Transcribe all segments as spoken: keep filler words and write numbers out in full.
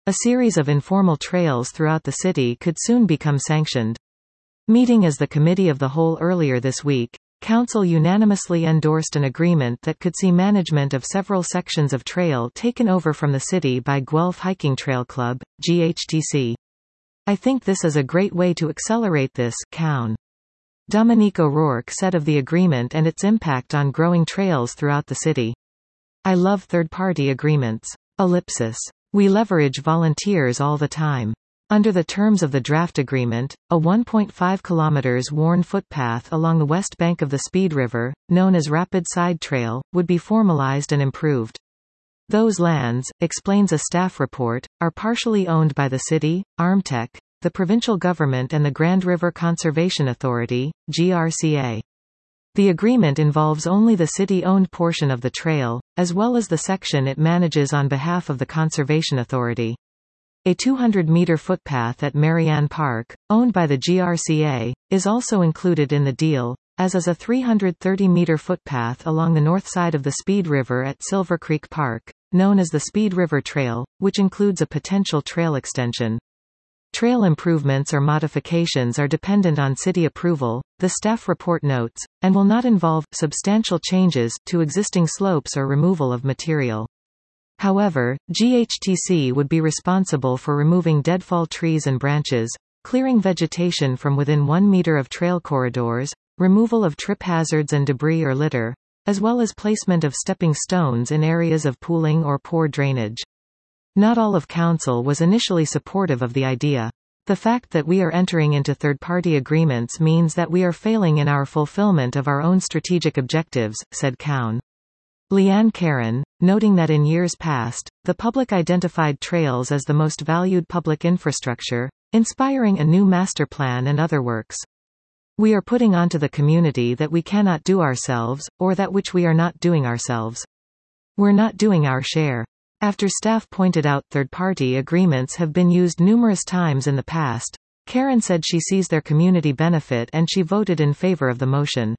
A series of informal trails throughout the city could soon become sanctioned. Meeting as the Committee of the Whole earlier this week, Council unanimously endorsed an agreement that could see management of several sections of trail taken over from the city by Guelph Hiking Trail Club, G H T C. I think this is a great way to accelerate this, Cowan. Dominique O'Rourke said of the agreement and its impact on growing trails throughout the city. I love third-party agreements. Ellipsis. We leverage volunteers all the time. Under the terms of the draft agreement, a one point five kilometers worn footpath along the west bank of the Speed River, known as Rapid Side Trail, would be formalized and improved. Those lands, explains a staff report, are partially owned by the city, Armtec, the provincial government and the Grand River Conservation Authority, G R C A. The agreement involves only the city-owned portion of the trail, as well as the section it manages on behalf of the Conservation Authority. A two hundred meter footpath at Marianne Park, owned by the G R C A, is also included in the deal, as is a three hundred thirty meter footpath along the north side of the Speed River at Silver Creek Park, known as the Speed River Trail, which includes a potential trail extension. Trail improvements or modifications are dependent on city approval, the staff report notes, and will not involve substantial changes to existing slopes or removal of material. However, G H T C would be responsible for removing deadfall trees and branches, clearing vegetation from within one meter of trail corridors, removal of trip hazards and debris or litter, as well as placement of stepping stones in areas of pooling or poor drainage. Not all of Council was initially supportive of the idea. The fact that we are entering into third-party agreements means that we are failing in our fulfillment of our own strategic objectives, said Cowan. Leanne Caron, noting that in years past, the public identified trails as the most valued public infrastructure, inspiring a new master plan and other works. We are putting onto the community that we cannot do ourselves, or that which we are not doing ourselves. We're not doing our share. After staff pointed out third-party agreements have been used numerous times in the past, Caron said she sees their community benefit and she voted in favor of the motion.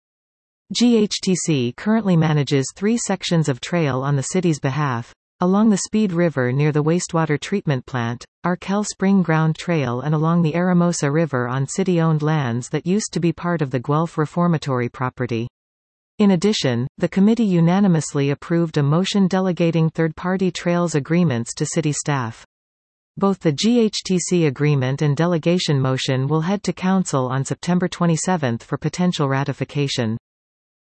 G H T C currently manages three sections of trail on the city's behalf, along the Speed River near the wastewater treatment plant, Arkell Spring Ground Trail and along the Aramosa River on city-owned lands that used to be part of the Guelph Reformatory property. In addition, the committee unanimously approved a motion delegating third-party trails agreements to city staff. Both the G H T C agreement and delegation motion will head to Council on September twenty-seventh for potential ratification.